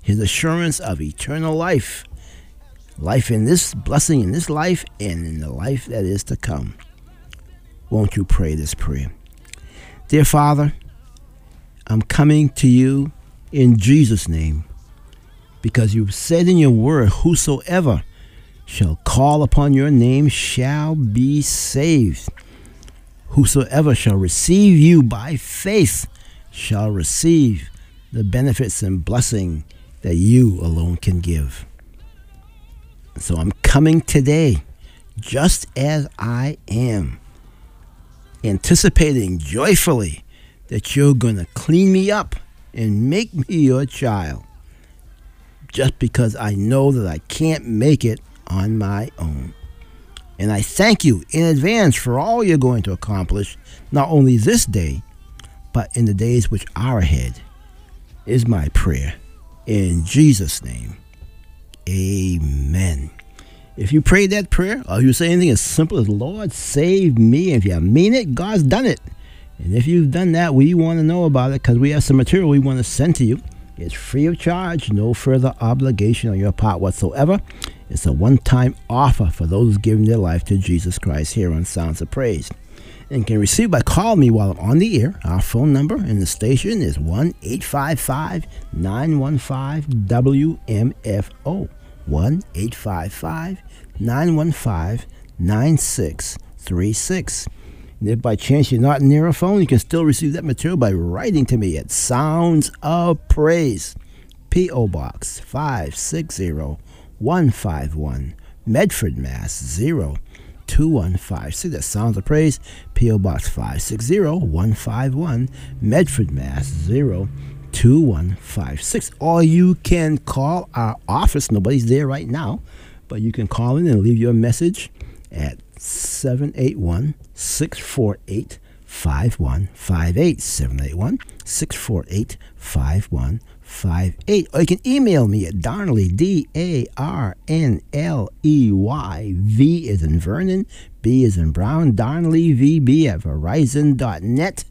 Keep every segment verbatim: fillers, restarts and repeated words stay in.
his assurance of eternal life. Life in this blessing in this life and in the life that is to come. Won't you pray this prayer? Dear Father, I'm coming to you in Jesus' name, because you said in your word, whosoever shall call upon your name shall be saved. Whosoever shall receive you by faith shall receive the benefits and blessing that you alone can give. So I'm coming today just as I am, anticipating joyfully that you're going to clean me up and make me your child, just because I know that I can't make it on my own. And I thank you in advance for all you're going to accomplish, not only this day, but in the days which are ahead, is my prayer. In Jesus' name, amen. If you prayed that prayer, or you say anything as simple as, Lord, save me, if you mean it, God's done it. And if you've done that, we want to know about it, because we have some material we want to send to you. It's free of charge, no further obligation on your part whatsoever. It's a one-time offer for those giving their life to Jesus Christ here on Sounds of Praise. And can receive by calling me while I'm on the air. Our phone number in the station is one eight five five, nine one five, W M F O. one eight five five, nine one five, nine six three six. And if by chance you're not near a phone, you can still receive that material by writing to me at Sounds of Praise, P O. Box five six zero, one five one, Medford, Mass. zero two one five six. That's Sounds of Praise, P O. Box five six zero, one five one, Medford, Mass. zero two one five six. Or you can call our office. Nobody's there right now, but you can call in and leave your message at seven eight one, six four eight, five one five eight. seven eight one, six four eight, five one five eight. Or you can email me at Darnley, D A R N L E Y. V is in Vernon, B is in Brown, Darnley V B at Verizon dot net.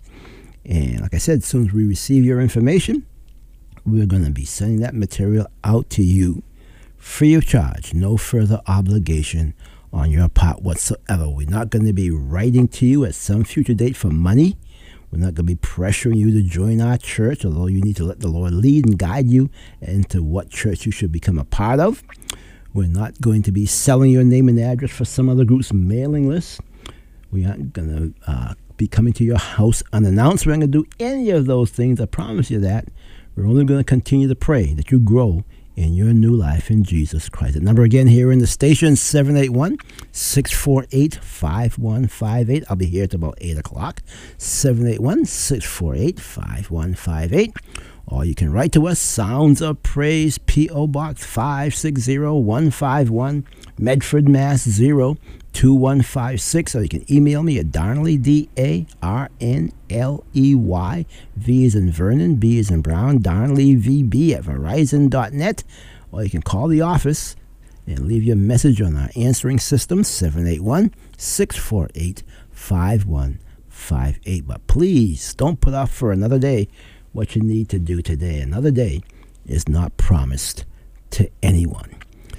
And like I said, as soon as we receive your information, we're going to be sending that material out to you free of charge, no further obligation on your part whatsoever. We're not going to be writing to you at some future date for money. We're not going to be pressuring you to join our church, although you need to let the Lord lead and guide you into what church you should become a part of. We're not going to be selling your name and address for some other group's mailing list. We aren't going to uh, be coming to your house unannounced. We're not going to do any of those things. I promise you that. We're only going to continue to pray that you grow in your new life in Jesus Christ. The number again here in the station, seven eight one, six four eight, five one five eight. I'll be here at about eight o'clock. seven eight one, six four eight, five one five eight. Or you can write to us, Sounds of Praise, P O. Box five six zero, one five one, Medford, Mass. zero two one five six. Or you can email me at Darnley, D A R N L E Y. V is in Vernon, B is in Brown, Darnley V B at Verizon dot net. Or you can call the office and leave your message on our answering system, seven eight one, six four eight, five one five eight. But please don't put off for another day what you need to do today. Another day is not promised to anyone.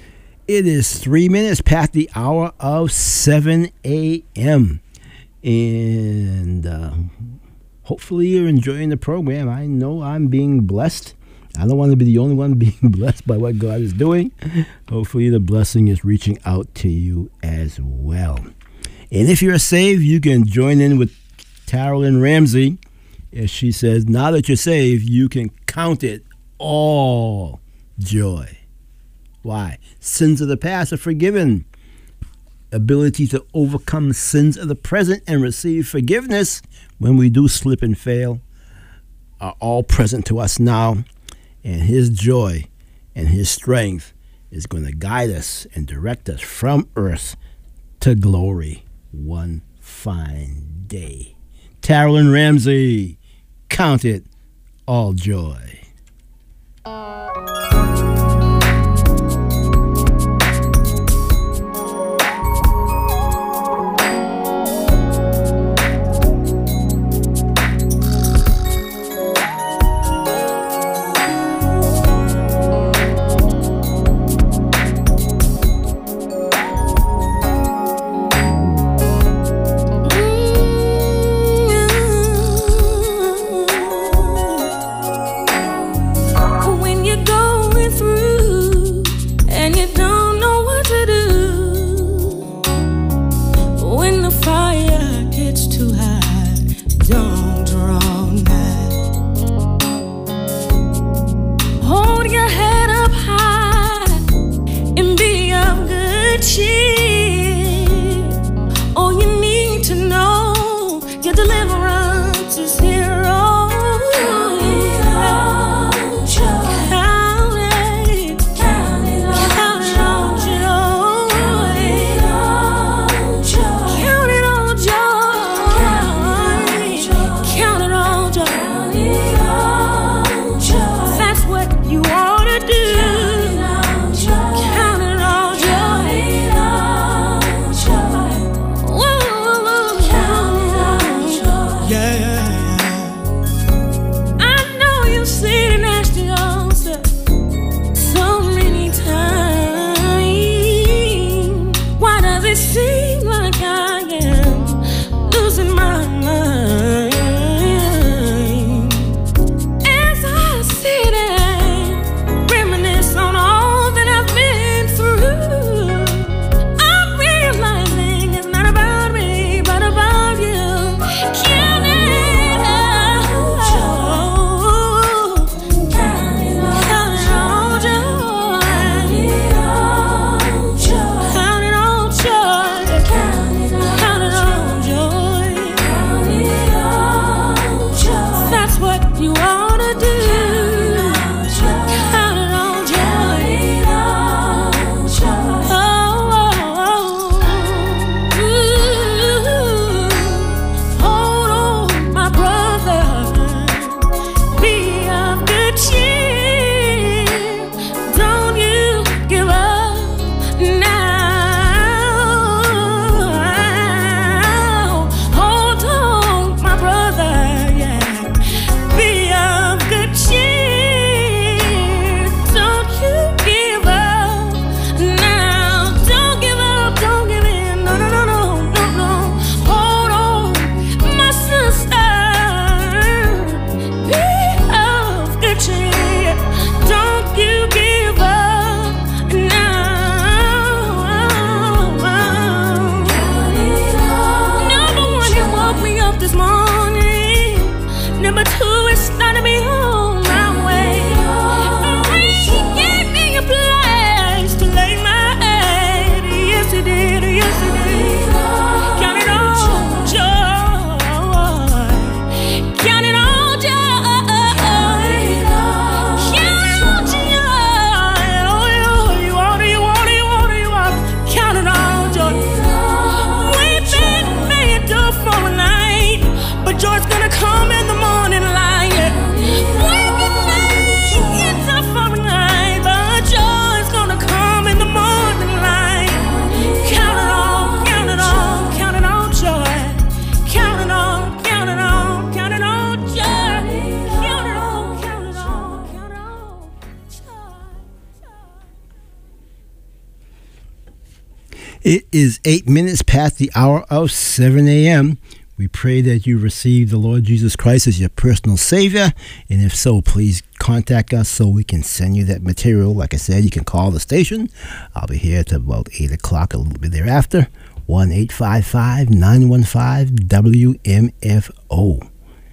It is three minutes past the hour of seven a.m. And uh, hopefully you're enjoying the program. I know I'm being blessed. I don't want to be the only one being blessed by what God is doing. Hopefully the blessing is reaching out to you as well. And if you're saved, you can join in with Carolyn Ramsey as she says, now that you're saved, you can count it all joy. Why? Sins of the past are forgiven. Ability to overcome sins of the present and receive forgiveness when we do slip and fail are all present to us now. And his joy and his strength is going to guide us and direct us from earth to glory one fine day. Carolyn Ramsey, count it all joy. It is eight minutes past the hour of seven a.m. We pray that you receive the Lord Jesus Christ as your personal Savior. And if so, please contact us so we can send you that material. Like I said, you can call the station. I'll be here till about eight o'clock, a little bit thereafter. one eight five five, nine one five, W M F O.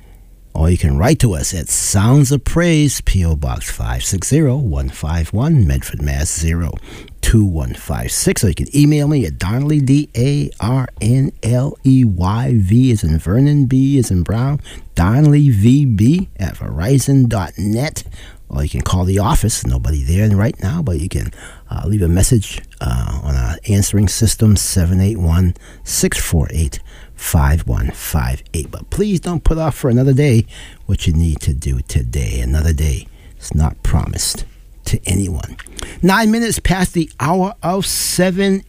Or you can write to us at Sounds of Praise, P O. Box five six zero, one five one, Medford, Mass. zero two one five six. Or you can email me at Darnley, D A R N L E Y, V as in Vernon, B as in Brown, Darnley, V B at Verizon dot net. Or you can call the office. Nobody there right now, but you can uh, leave a message uh, on our answering system, seven eight one, six four eight, five one five eight. But please don't put off for another day what you need to do today. Another day is not promised to anyone. Nine minutes past the hour of seven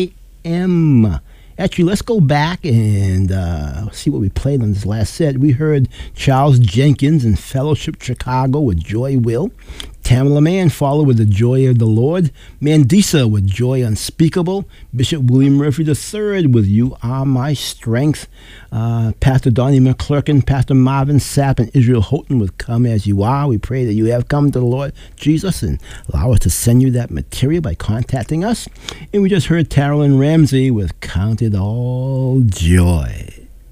a.m. Actually, let's go back and uh, see what we played on this last set. We heard Charles Jenkins and Fellowship Chicago with Joy Will. Tamala Mann followed with The Joy of the Lord. Mandisa with Joy Unspeakable. Bishop William Murphy the third with You Are My Strength. Uh, Pastor Donnie McClurkin, Pastor Marvin Sapp, and Israel Houghton with Come As You Are. We pray that you have come to the Lord Jesus and allow us to send you that material by contacting us. And we just heard Carolyn Ramsey with Count It All Joy.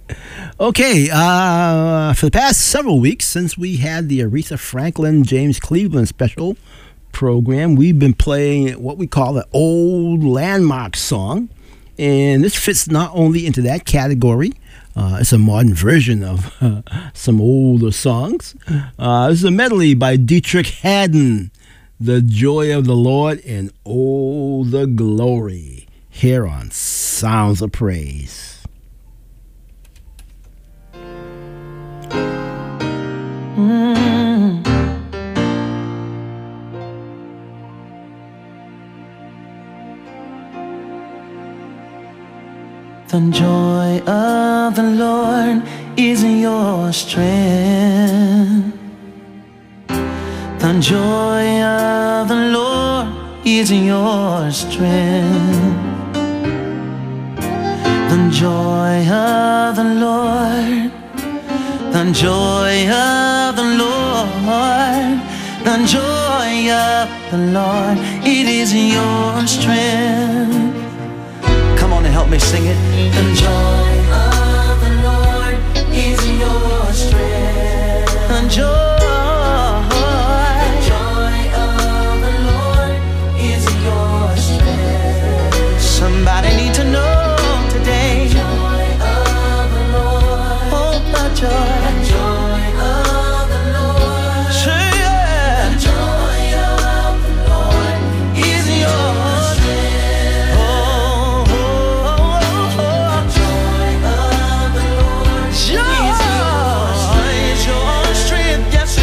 Okay, uh, for the past several weeks, since we had the Aretha Franklin, James Cleveland special program, we've been playing what we call an old landmark song. And this fits not only into that category, uh, it's a modern version of uh, some older songs. Uh, this is a medley by Dietrich Haddon, The Joy of the Lord and Oh, the Glory, here on Sounds of Praise. Mm. The joy of the Lord is your strength. The joy of the Lord is your strength. The joy of the Lord, the joy of the Lord, the joy of the Lord, it is your strength. Come on and help me sing it. The joy of the Lord is your strength. The joy, the joy of the Lord is your strength. Somebody need to know today. The joy of the Lord, oh the joy. Yes,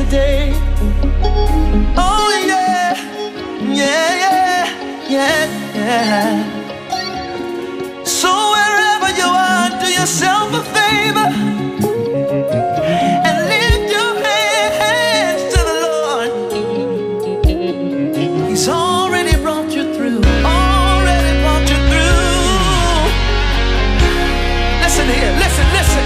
today. Oh yeah, yeah, yeah, yeah, yeah. So wherever you are, do yourself a favor and lift your hands to the Lord. He's already brought you through, already brought you through. Listen here, listen, listen.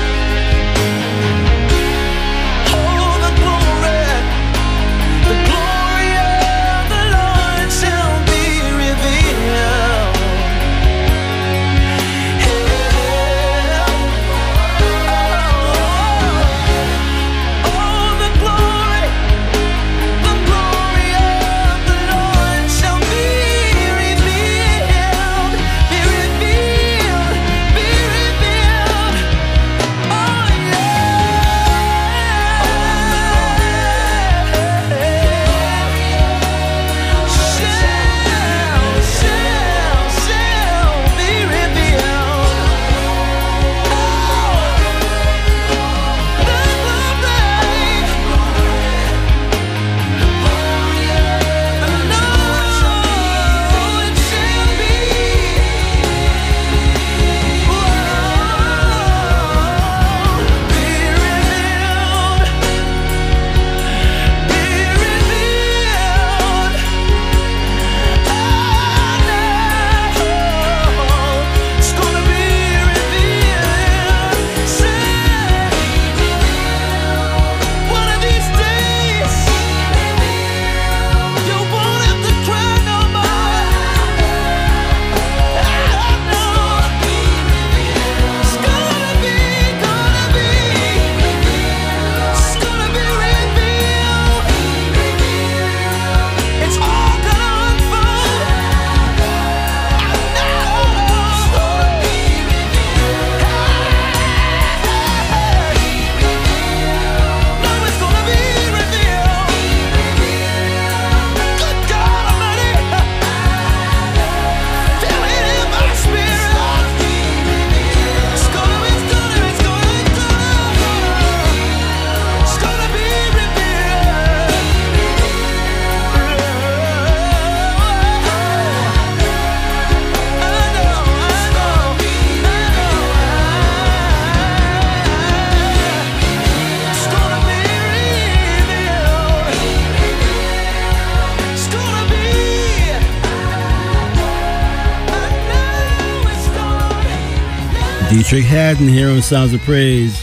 Dietrich Haddon here on Sounds of Praise.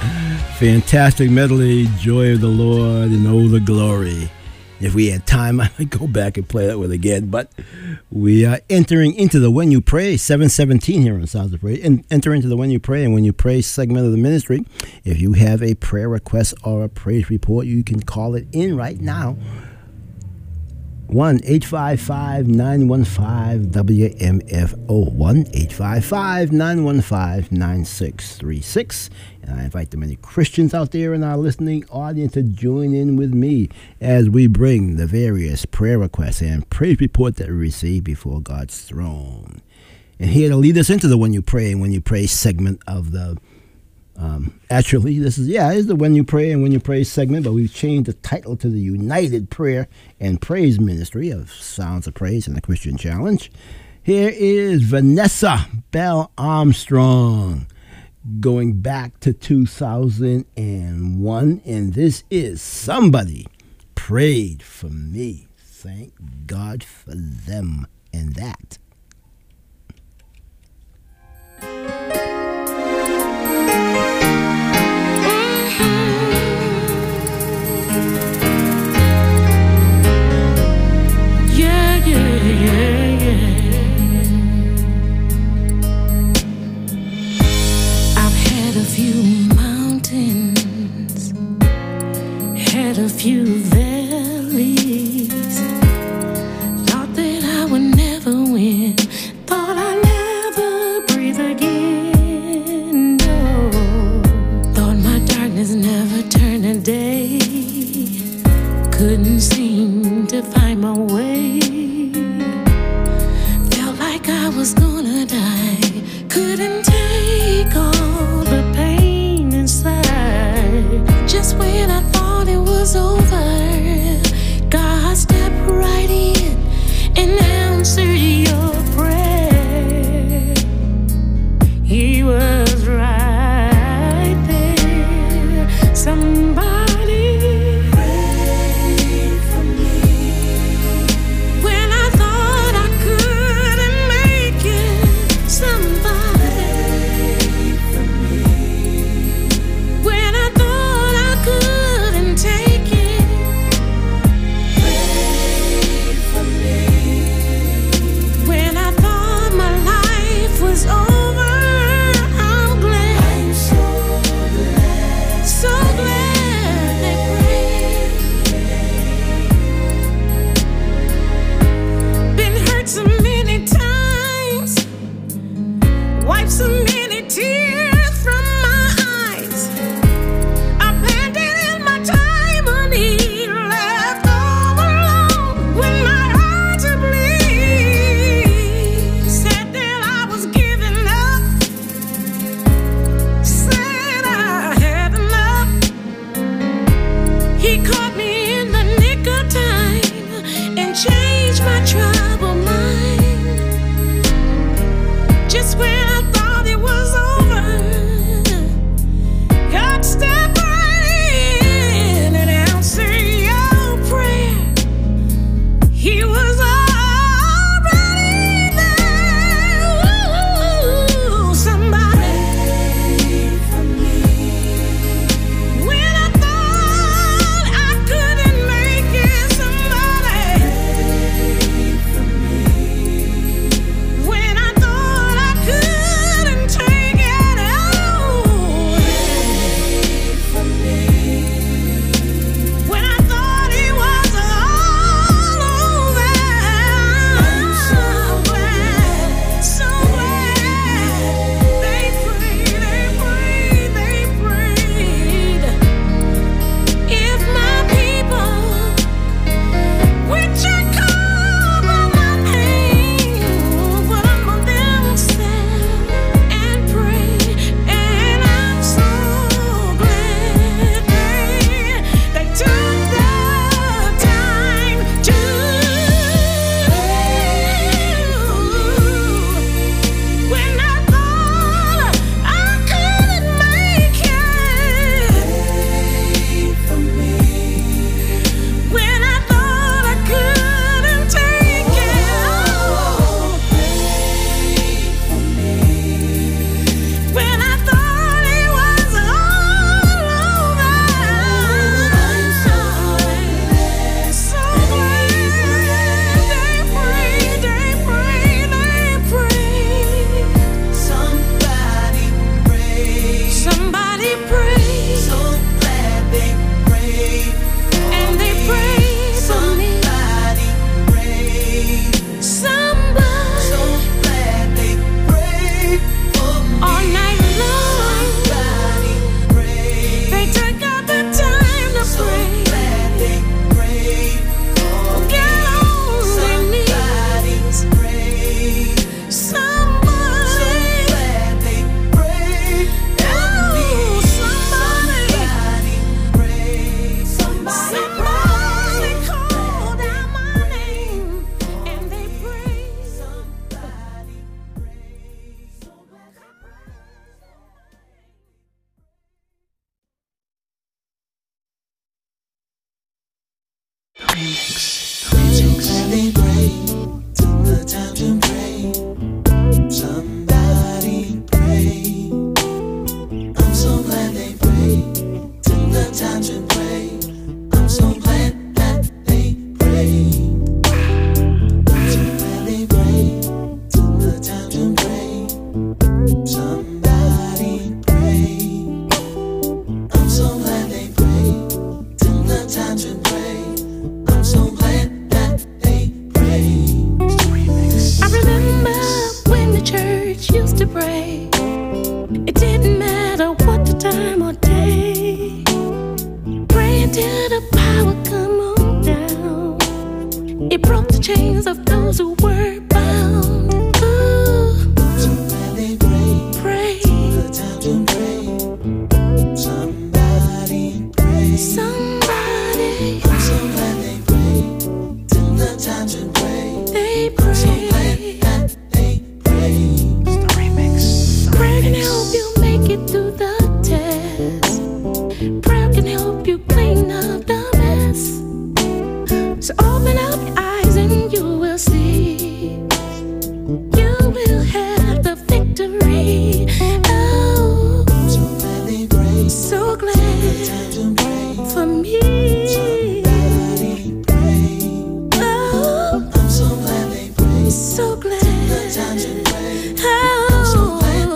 Fantastic medley, Joy of the Lord and Oh the Glory. If we had time, I might go back and play that one again. But we are entering into the When You Pray, seven seventeen here on Sounds of Praise. And enter into the When You Pray and When You Pray segment of the ministry. If you have a prayer request or a praise report, you can call it in right now. one eight five five, nine one five, W M F O. one eight five five, nine one five, nine six three six. And I invite the many Christians out there in our listening audience to join in with me as we bring the various prayer requests and praise reports that we receive before God's throne. And here to lead us into the When You Pray and When You Pray segment of the Um, actually, this is, yeah, it's the When You Pray and When You Pray segment, but we've changed the title to the United Prayer and Praise Ministry of Sounds of Praise and the Christian Challenge. Here is Vanessa Bell Armstrong, going back to two thousand one, and this is Somebody Prayed for Me. Thank God for them and that. A few mountains, had a few valleys, thought that I would never win, thought I'd never breathe again, no, thought my darkness never turned a day, couldn't seem to find my way, felt like I was gonna die, couldn't take all the pain inside. Just when I thought it was was over, God stepped right in and answered your prayer. He was right there. Somebody prayed for me when I thought I couldn't make it. Somebody prayed for me when I thought I couldn't take it. Prayed for me when I thought my life was over. So many tears from my eyes. I planted in my time of need, left all alone with my heart to bleed. Said that I was giving up, said I had enough. He caught me in the nick of time and changed my troubled mind. Just when I thought it was over, God stepped right in and answered your prayer. He was already there. Ooh, somebody prayed for me when I thought I couldn't make it. Somebody prayed for me when I thought I couldn't take it. Oh, prayed for me when I thought it was all over. I'm so glad, so glad they prayed, they prayed, they prayed. If my people, which are called by my name, would humble themselves and pray, and I'm so glad they, they took the time to. When I thought I couldn't make it, for me. When I thought I couldn't take it, oh, for me. When I thought it was all over, I'm so glad, so glad they prayed, they prayed, they prayed. Somebody prayed. Somebody prayed, So glad they prayed. and they prayed for me. Somebody prayed. Somebody So glad they prayed for me. all night long, Somebody prayed. they took out the time to So pray. glad they prayed for me. Get on their Somebody knees. prayed. So Somebody, glad they prayed for me. oh, somebody, Somebody prayed. Somebody somebody prayed. called out my name, and they prayed. Somebody prayed. So glad they Somebody prayed. Took the time to pray. Somebody prayed. I'm so glad they prayed. Took the time to pray. I'm so glad that they prayed. So glad they prayed. Took the time to pray. Somebody prayed. I'm so glad they prayed. Took the time to pray. I'm so glad that they prayed. I remember when the church used to pray. It didn't matter what the time or day. Pray until the power come on down. It broke the chains of those who were bound. Ooh, So glad they prayed. pray. Took the time to pray. Somebody prayed. Somebody say, I'm so glad they prayed. Took the time to pray. they pray. I'm so glad that they prayed. It's the remix. Prayer can help you make it through the test. Prayer can help you clean up the mess. So open up your eyes and you will see. You will have the victory. Oh, I'm so glad they prayed. so Took the glad time to pray. for me. Somebody prayed. Oh, I'm so glad they prayed. so Took the time glad. to pray. Oh,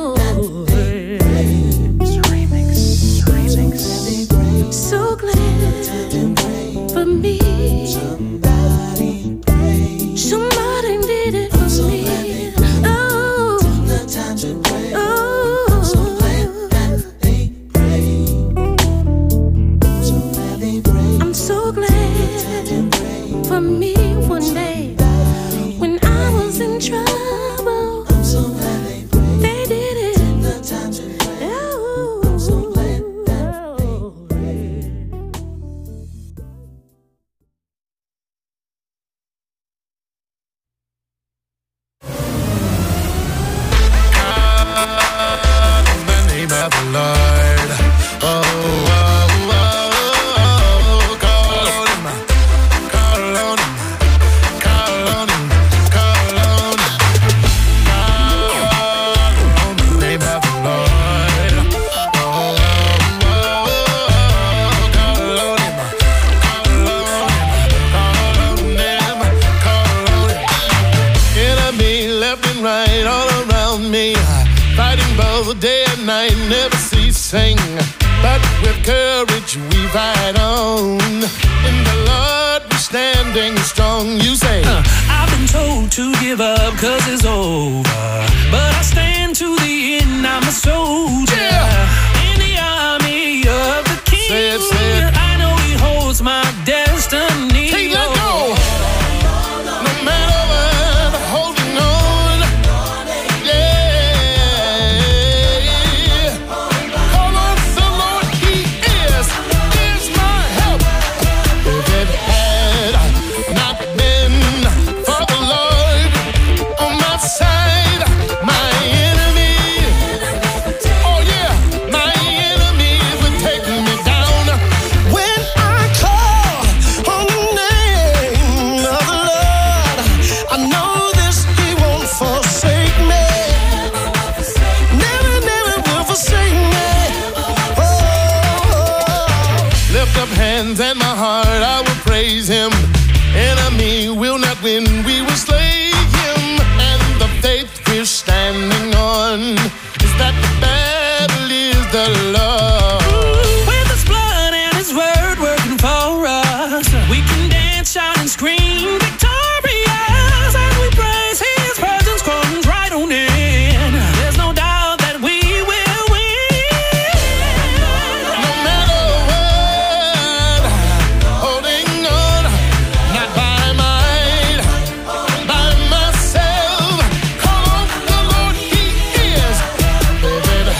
It's the remix. The remix. They prayed. so glad To pray. for me. Somebody prayed. Somebody did it for so me. glad they Oh, The time to pray. oh, So glad that they prayed. So glad they prayed. I'm so glad for me one day when I was in trouble. I'm so glad they prayed. They did it. The time to pray. Oh, I'm so glad that they the name of the Lord. Oh, oh, oh, oh, call on him, call on him, call on him, call on him, call on the name of the Lord. Oh, oh, oh, call on him, call on him, call on him, call on him. Enemy left and right all around me, fighting both day and night, never ceasing. But with courage we fight on. In the Lord we're standing strong. You say, Uh, I've been told to give up cause it's over, but I stand to the end, I'm a soldier. Yeah. In the army of the King. Say it, say it. I know he holds my destiny. hey, let go. No matter what, holding on. Yeah. Call on the Lord, he is, is my help. If it had not been for the Lord on my side, my enemy, oh yeah, my enemies would take me down. When I call on the name of the Lord, I know this, he won't forsake me. Never, never will forsake me. Oh, lift up hands and my heart, I will praise him. Enemy will not win, we will slay him. And the faith we're standing on is that the battle is the Lord. With his blood and his word working for us, we can dance, shout and scream victorious as we praise his presence comes right on in. There's no doubt that we will win. No matter what, holding on, not by might, by myself. Call on the Lord, he is. If it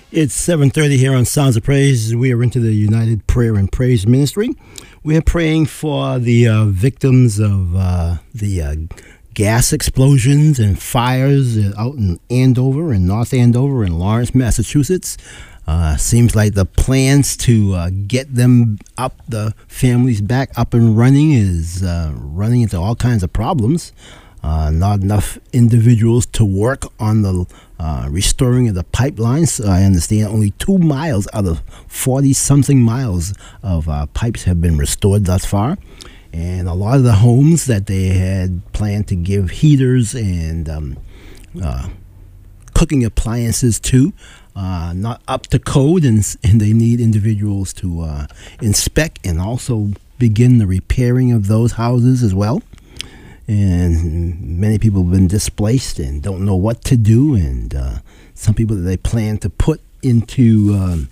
It's seven thirty here on Sounds of Praise. We are into the United Prayer and Praise Ministry. We are praying for the uh, victims of uh, the uh, gas explosions and fires out in Andover, in North Andover, in Lawrence, Massachusetts. Uh, seems like the plans to uh, get them up, the families back up and running, is uh, running into all kinds of problems. Uh, not enough individuals to work on the uh, restoring of the pipelines. I understand only two miles out of forty-something miles of uh, pipes have been restored thus far. And a lot of the homes that they had planned to give heaters and um, uh, cooking appliances to, uh, not up to code, and, and they need individuals to uh, inspect and also begin the repairing of those houses as well. And many people have been displaced and don't know what to do. And uh, some people that they plan to put into um,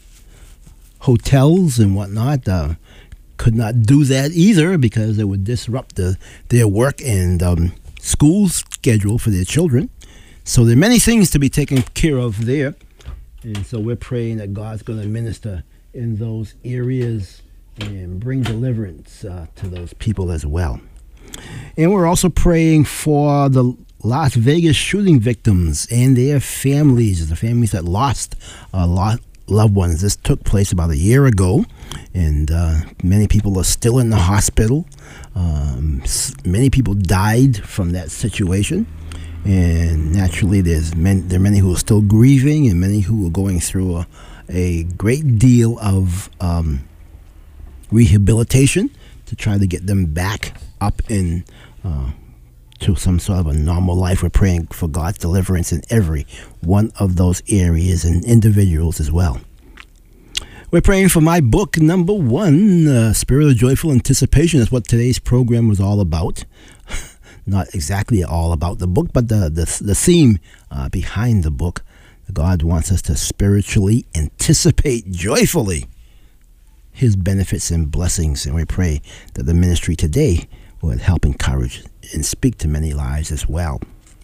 hotels and whatnot uh, could not do that either because it would disrupt the, their work and um, school schedule for their children. So there are many things to be taken care of there. And so we're praying that God's going to minister in those areas and bring deliverance uh, to those people as well. And we're also praying for the Las Vegas shooting victims and their families, the families that lost uh, lo- loved ones. This took place about a year ago, and uh, many people are still in the hospital. Um, s- many people died from that situation, and naturally there's many, there are many who are still grieving and many who are going through a, a great deal of um, rehabilitation to try to get them back up in uh, to some sort of a normal life. We're praying for God's deliverance in every one of those areas and individuals as well. We're praying for my book, number one, uh, Spirit of Joyful Anticipation. That's what today's program was all about. Not exactly all about the book, but the, the, the theme uh, behind the book. God wants us to spiritually anticipate joyfully His benefits and blessings. And we pray that the ministry today will help encourage and speak to many lives as well.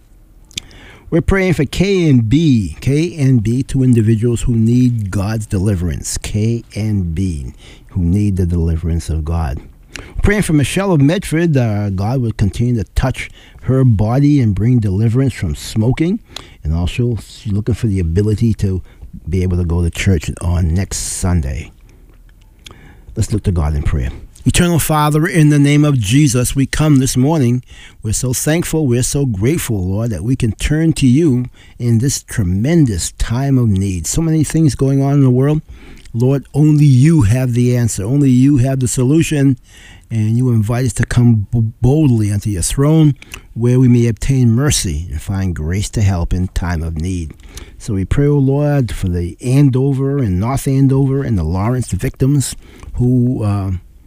We're praying for K and B. K and B, two individuals who need God's deliverance. K and B, who need the deliverance of God. We're praying for Michelle of Medford. Uh, God will continue to touch her body and bring deliverance from smoking. And also, she's looking for the ability to be able to go to church on next Sunday. Let's look to God in prayer. Eternal Father, in the name of Jesus, we come this morning. We're so thankful, we're so grateful, Lord, that we can turn to you in this tremendous time of need. So many things going on in the world. Lord, only you have the answer. Only you have the solution. And you invite us to come boldly unto your throne where we may obtain mercy and find grace to help in time of need. So we pray, O Lord, for the Andover and North Andover and the Lawrence victims who uh,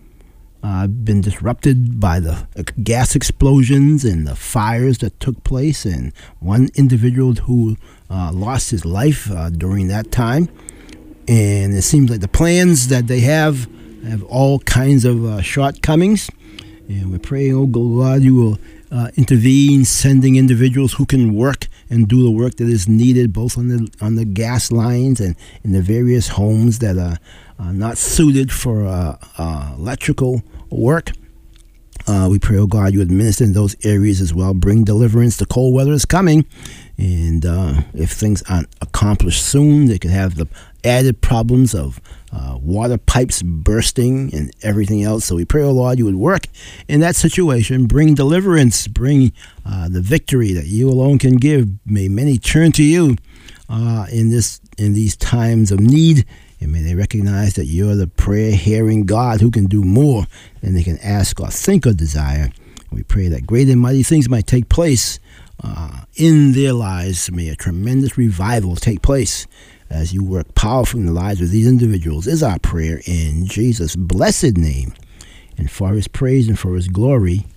uh, been disrupted by the gas explosions and the fires that took place, and one individual who uh, lost his life uh, during that time. And it seems like the plans that they have have all kinds of uh, shortcomings. And we're praying, oh God, you will uh, intervene, sending individuals who can work and do the work that is needed, both on the on the gas lines and in the various homes that are uh, not suited for uh, uh, electrical work. Uh, we pray, oh God, you administer in those areas as well. Bring deliverance. The cold weather is coming. And uh, if things aren't accomplished soon, they could have the added problems of uh, water pipes bursting and everything else. So we pray, oh Lord, you would work in that situation. Bring deliverance. Bring uh, the victory that you alone can give. May many turn to you uh, in this in these times of need. And may they recognize that you're the prayer-hearing God who can do more than they can ask or think or desire. We pray that great and mighty things might take place uh, in their lives. May a tremendous revival take place as you work powerfully in the lives of these individuals, is our prayer in Jesus' blessed name. And for his praise and for his glory,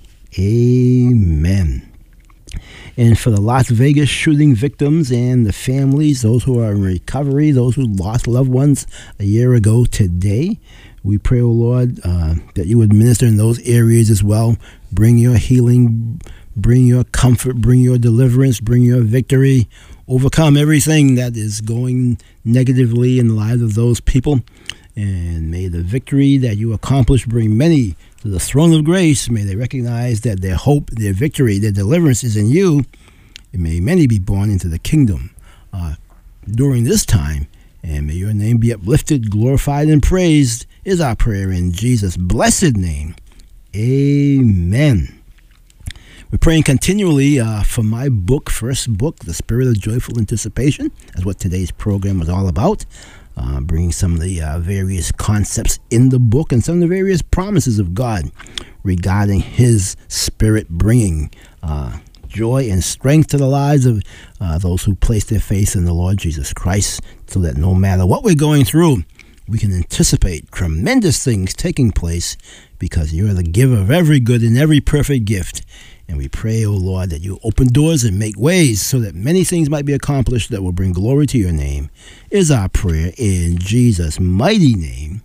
amen. And for the Las Vegas shooting victims and the families, those who are in recovery, those who lost loved ones a year ago today, we pray, O Lord, uh, that you would minister in those areas as well. Bring your healing, bring your comfort, bring your deliverance, bring your victory overcome everything that is going negatively in the lives of those people. And may the victory that you accomplish bring many to the throne of grace. May they recognize that their hope, their victory, their deliverance is in you. And may many be born into the kingdom uh, during this time. And may your name be uplifted, glorified, and praised is our prayer in Jesus' blessed name. Amen. We're praying continually uh, for my book, first book, The Spirit of Joyful Anticipation. That's what today's program was all about. Uh, bringing some of the uh, various concepts in the book and some of the various promises of God regarding His Spirit bringing uh, joy and strength to the lives of uh, those who place their faith in the Lord Jesus Christ, so that no matter what we're going through, we can anticipate tremendous things taking place, because you're the giver of every good and every perfect gift. And we pray, O Lord, that you open doors and make ways so that many things might be accomplished that will bring glory to your name, is our prayer in Jesus' mighty name.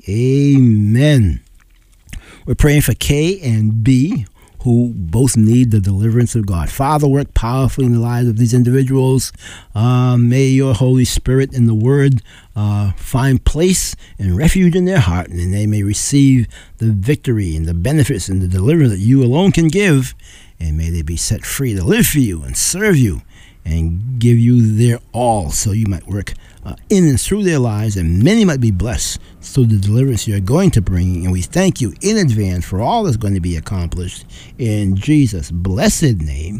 Amen. We're praying for K and B, who both need the deliverance of God. Father, work powerfully in the lives of these individuals. Uh, may your Holy Spirit and the Word uh, find place and refuge in their heart, and they may receive the victory and the benefits and the deliverance that you alone can give. And may they be set free to live for you and serve you and give you their all, so you might work uh, in and through their lives, and many might be blessed through the deliverance you're going to bring. And we thank you in advance for all that's going to be accomplished in Jesus' blessed name.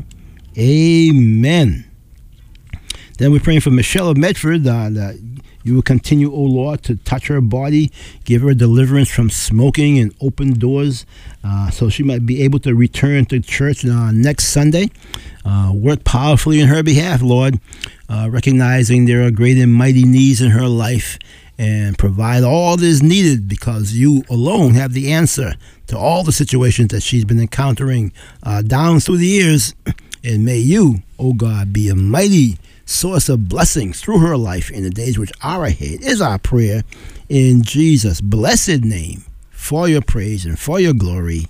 Amen. Then we're praying for Michelle of Medford, uh, that you will continue, O Lord, to touch her body, give her deliverance from smoking and open doors, uh, so she might be able to return to church uh, next Sunday. Uh, work powerfully in her behalf, Lord, uh, recognizing there are great and mighty needs in her life, and provide all that is needed, because you alone have the answer to all the situations that she's been encountering uh, down through the years. And may you, O God, be a mighty source of blessings through her life in the days which are ahead, is our prayer in Jesus' blessed name, for your praise and for your glory.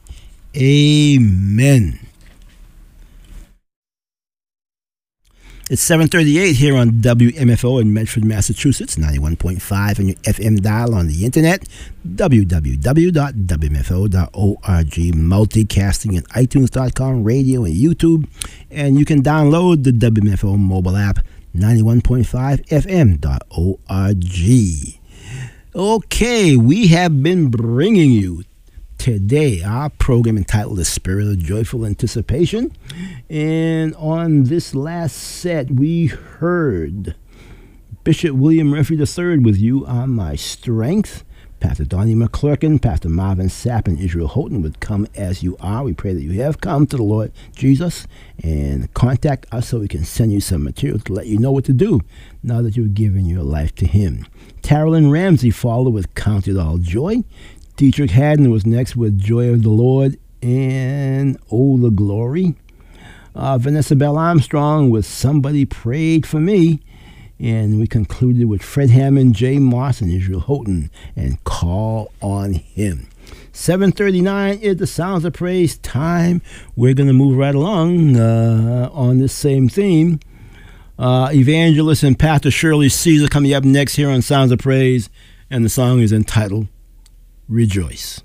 Amen. It's seven thirty-eight here on W M F O in Medford, Massachusetts, ninety-one point five on your F M dial on the internet, w w w dot w m f o dot org, multicasting at itunes dot com, radio and YouTube, and you can download the W M F O mobile app, ninety-one point five f m dot org. Okay, we have been bringing you today our program entitled The Spirit of Joyful Anticipation. And on this last set, we heard Bishop William Murphy the third with You Are My Strength. Pastor Donnie McClurkin, Pastor Marvin Sapp, and Israel Houghton would Come As You Are. We pray that you have come to the Lord Jesus, and contact us so we can send you some material to let you know what to do now that you've given your life to Him. Carolyn Ramsey followed with Count It All Joy. Dietrich Haddon was next with Joy of the Lord and Oh the Glory. Uh, Vanessa Bell Armstrong with Somebody Prayed for Me. And we concluded with Fred Hammond, Jay Moss, and Israel Houghton and Call on Him. seven thirty-nine is the Sounds of Praise time. We're going to move right along uh, on this same theme. Uh, Evangelist and Pastor Shirley Caesar coming up next here on Sounds of Praise. And the song is entitled Rejoice.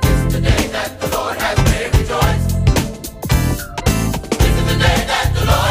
The day that the Lord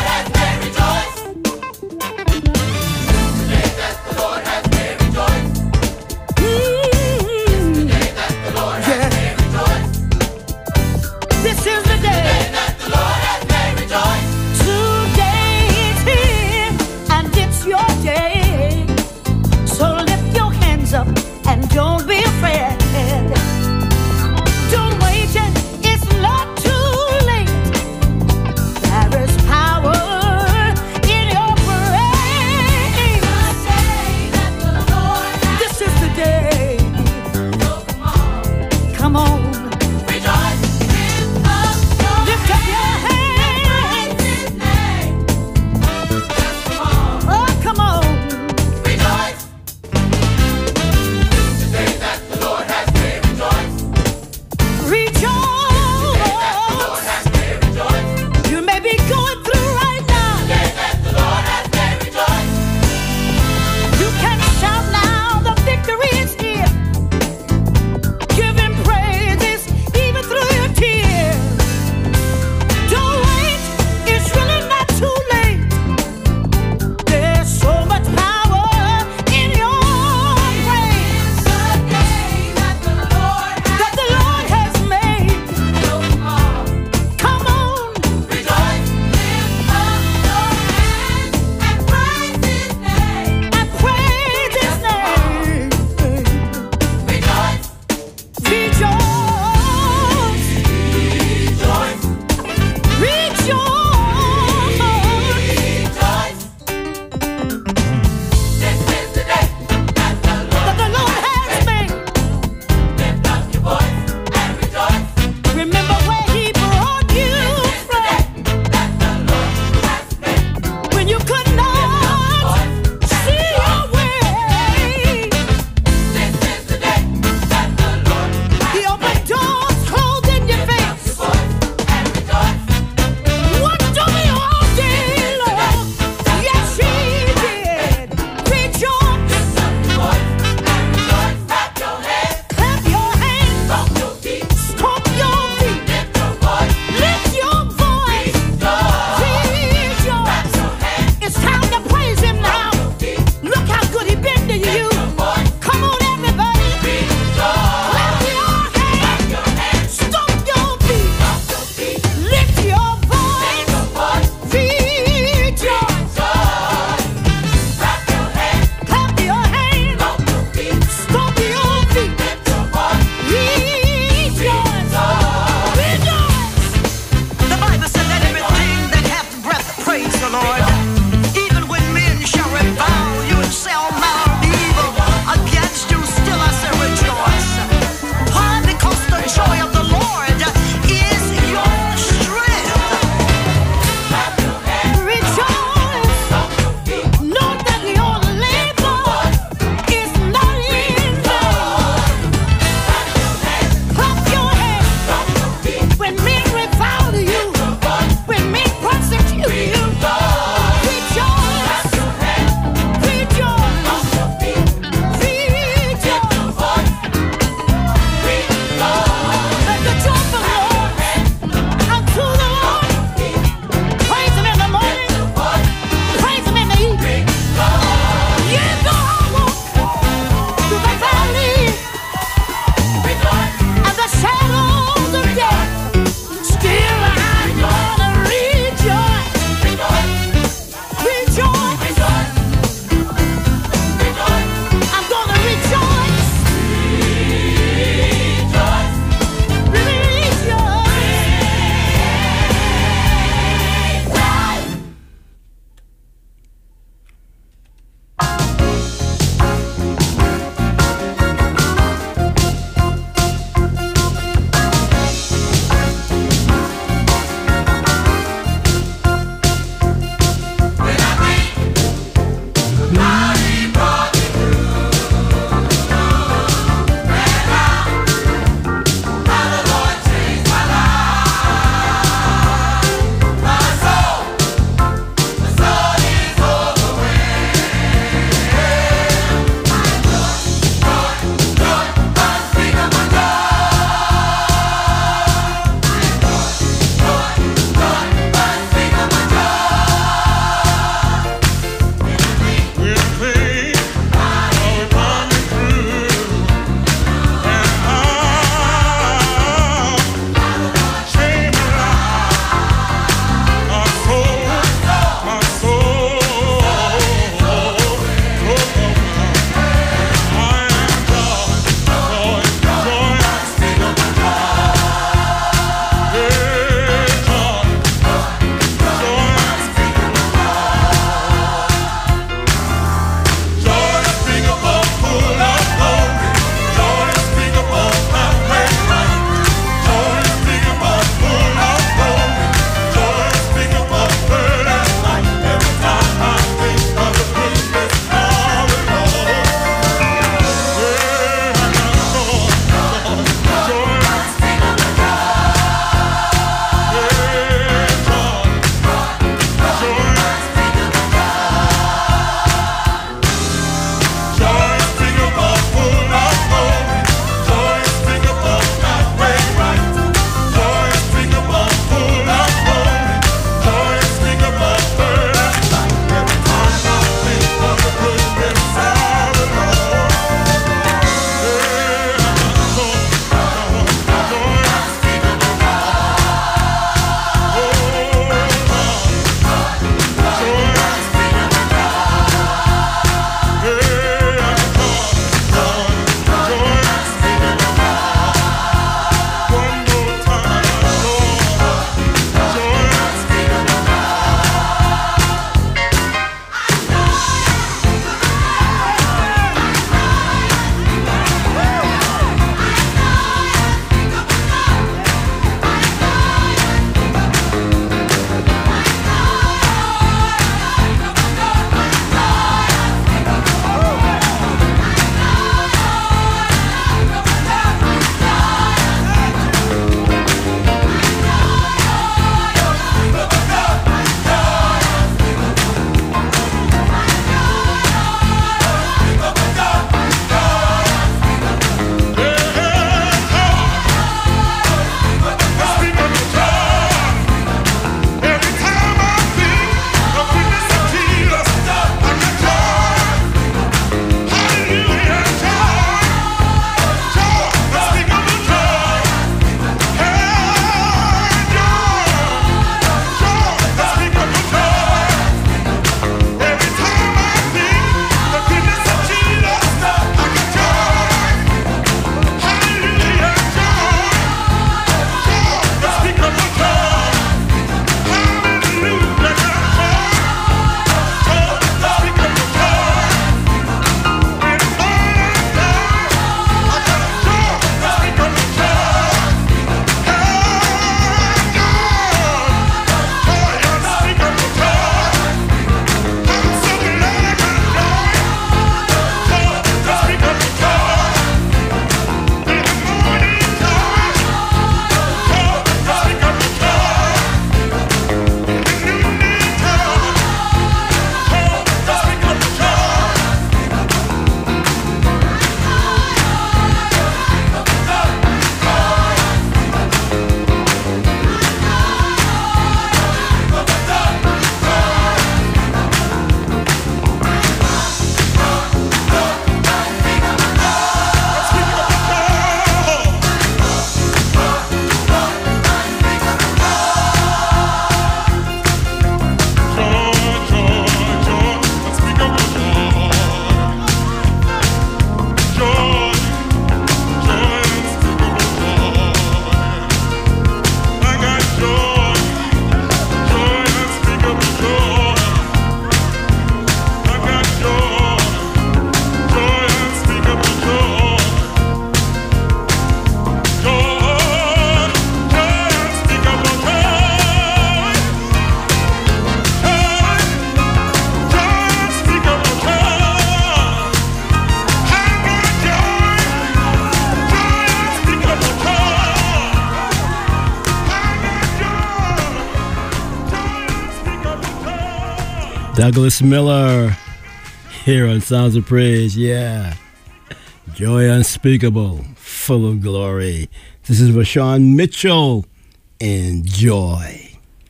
Douglas Miller here on Sounds of Praise. Yeah. Joy unspeakable, full of glory. This is Vashawn Mitchell and Joy.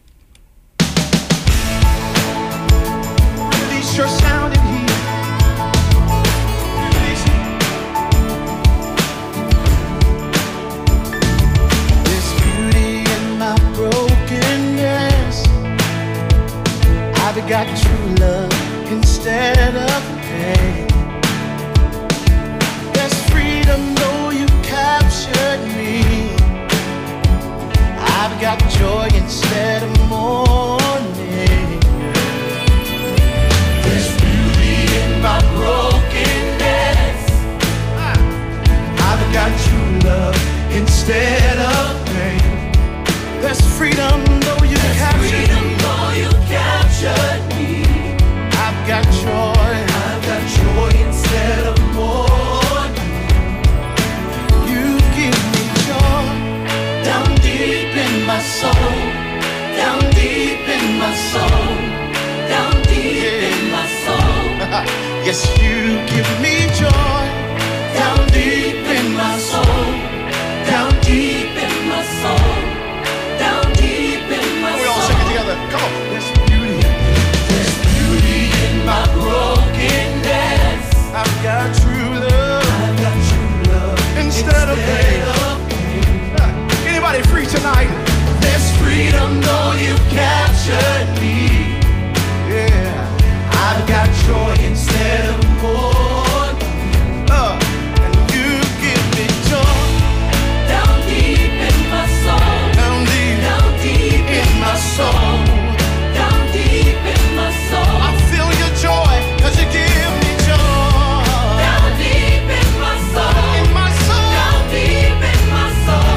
Release your sound in here. Release it. There's beauty in my brokenness. I've got true love instead of pain. There's freedom though you captured me. I've got joy instead of mourning. There's beauty in my brokenness. I've got true love instead of pain. There's freedom though you captured me. Though you captured me. I've got joy. I've got joy instead of mourning. You give me joy down deep in my soul, down deep in my soul, down deep in my soul. Yes, you give me joy down deep in my soul, down deep in my soul, down deep in my soul. We all sing it together. Come on. There's beauty, there's beauty in my brokenness. I've got true love. I've got true love instead, instead of pain. Anybody free tonight? There's freedom though you captured me. Yeah, I've got joy instead of mourning. Uh, and you give me joy down deep in my soul, down deep, down deep in my soul, down deep in my soul. I feel your joy 'cause you give me joy down deep in my soul, in my soul, down deep in my soul.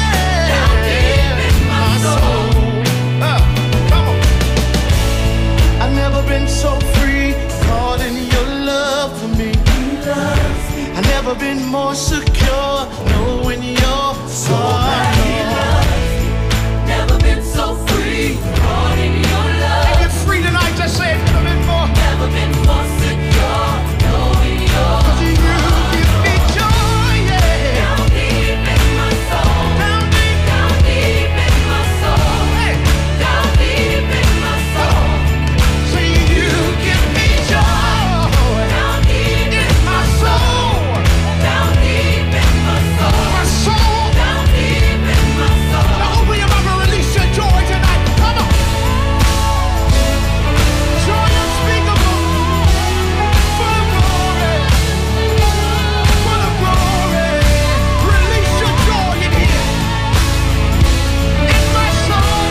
I've never been so free, caught in your love for me. I've never been more secure, knowing you're so never been so free, caught in your love. If you're free tonight, just say it. Never been more, never been more secure, knowing you're 'cause you give me joy, yeah. Down deep in my soul, down deep, down deep in my soul, hey. Down deep in my soul. See, you give me joy down deep in my soul, down deep in my soul, my soul, down deep in my soul. Now open your mouth and release your joy tonight. Come on. Joy unspeakable, full of glory, full of glory. Release your joy in here, in my soul,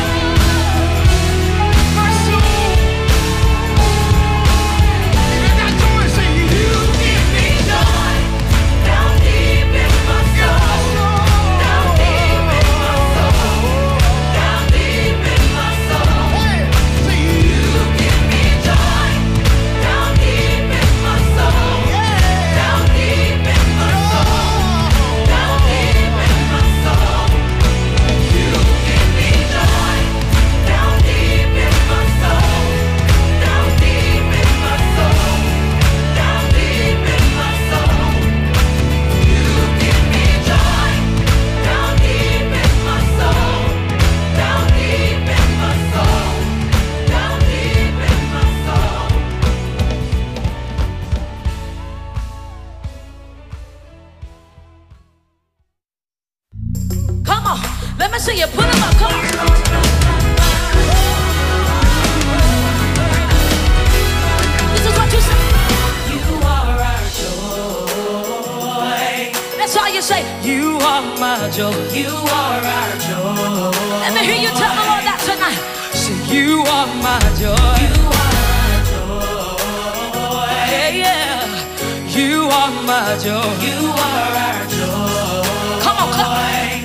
my soul. Even that joy, say you give me joy down deep in my soul, down deep in my soul, down deep in my soul. Hey, say you give me joy down deep in my soul, down deep in my soul, down deep in my soul. You give me joy down deep in my soul, down deep in my soul, down deep in my soul. You give me joy down deep in my soul, down deep in my soul, down deep in my soul. Come on, let me see you put them up. Come on. This is what you say. You are our joy. That's all you say. You are my joy. You are our joy. Let me hear you tell the Lord that tonight. Say you are my joy. You are our joy. Yeah, yeah. You are my joy. You are our joy. Come on, come on.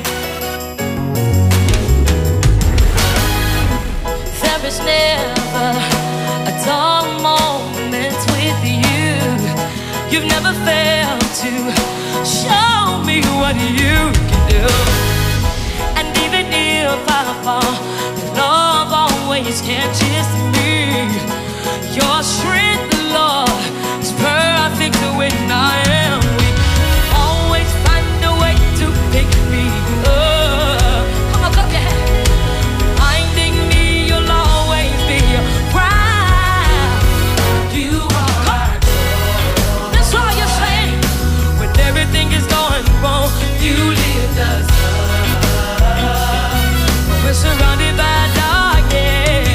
There is never a dull moment with you. You've never failed to show me what you can do. And even if I fall, your love always catches me. Your strength, Lord, is perfect when I am weak. Always find a way to pick me up. Come on, clap your hands. Finding me, you'll always be right. You are. That's all you're saying. When everything is going wrong, you lift us up. We're surrounded by darkness.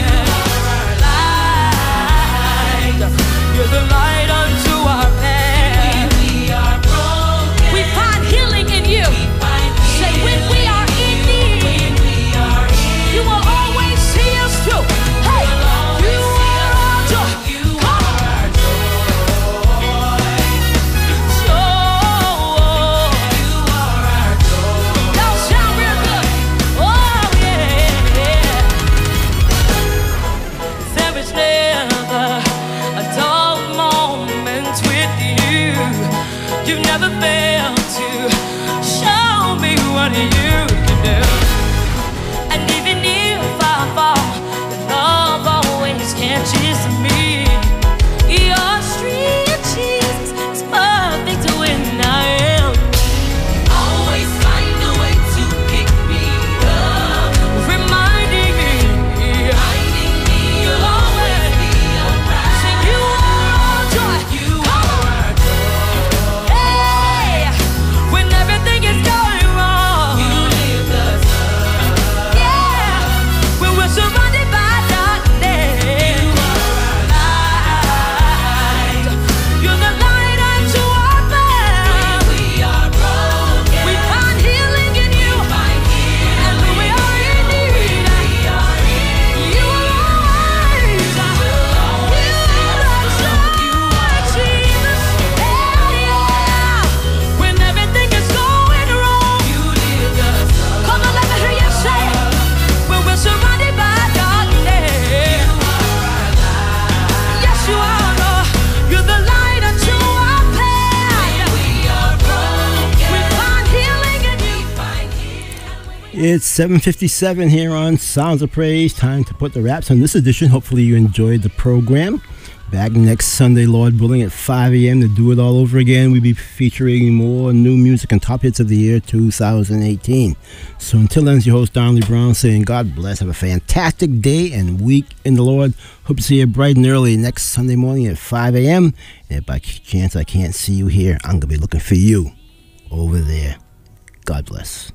You're the light unto our path. When we are broken, we find healing in you. Say, when we are in need, you will always see us through. Hey, you are our joy. Come on. Y'all sound real good. Oh, yeah. There is never a dull moment with you. You've never failed to show me what you can do. And even if I fall, your love always catches me. Your strength, Jesus, is perfect when I am. Always find a way to pick me up. Reminding me, reminding me you'll always be around. Sing, you are our joy. You are our joy. Hey, when everything is going wrong, you lift us up. Yeah, when we're surrounded by darkness, you are our light. You're the light unto our path. When we are broken, we find healing in you. And when we are in need, you will always, you are our joy, Jesus. Yeah, yeah. When everything is going wrong, you lift us up. Come on, let me hear you say it. When we're surrounded by darkness, yes, you are, Lord. You're the light unto our path. We are broken, we find healing in you. It's seven fifty-seven here on Sounds of Praise. Time to put the wraps on this edition. Hopefully you enjoyed the program. Back next Sunday, Lord willing, at five a.m. to do it all over again. We'll be featuring more new music and top hits of the year two thousand eighteen. So until then, it's your host, Donley Brown, saying God bless. Have a fantastic day and week in the Lord. Hope to see you bright and early next Sunday morning at five a.m. And if by chance I can't see you here, I'm going to be looking for you over there. God bless.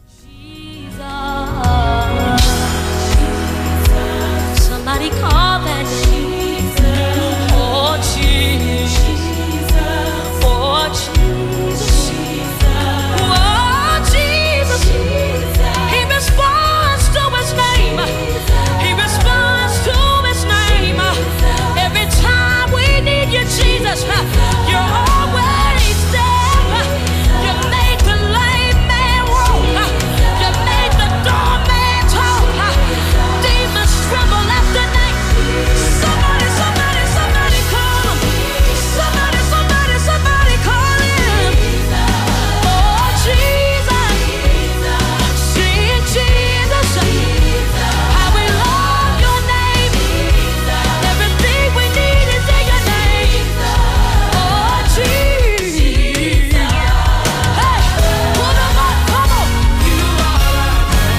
Somebody call that Jesus. Oh, Jesus. Oh, Jesus. Oh, Jesus. He responds to his name. He responds to his name. Every time we need you, Jesus, you're always there. You make the lame man walk. You make the dumb man talk. Demons tremble at the name. Somebody, somebody, somebody call him. Somebody, somebody, somebody call him. Oh, Jesus. Sing Jesus. How we love your name. Everything we need is in your name. Oh, Jesus. Hey, put 'em up, come on. You are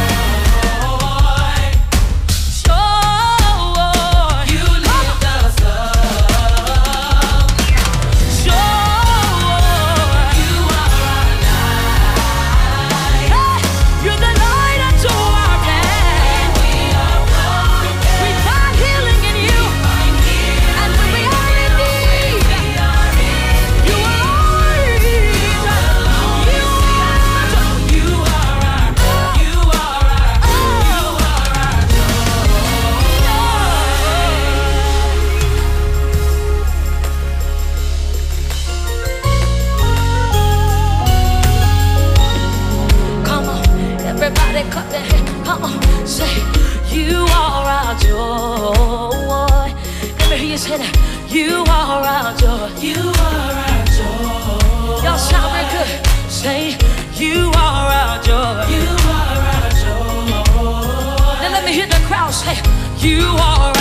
our joy. You lift us up. Joy. You are our light. Hey, you're the light unto our path. We are broken, we find healing in you. And when we are in need, you are always. You are our, you are our, you are our Come on, everybody clap their hands. Come on, say, you are our joy. Let me hear you say that. You are our joy. You are our joy. Y'all sound real good. Say, you are our joy. You are our joy. Now let me hear the crowd say, you are